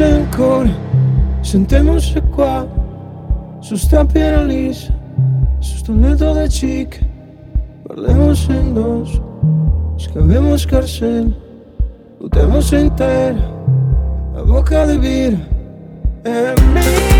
c'è ancora, sentiamoci qua, su sta piena lisa, su sto letto da chic, parliamoci indosso, scaviamo scarsene, buttiamoci intera, a bocca di birra, e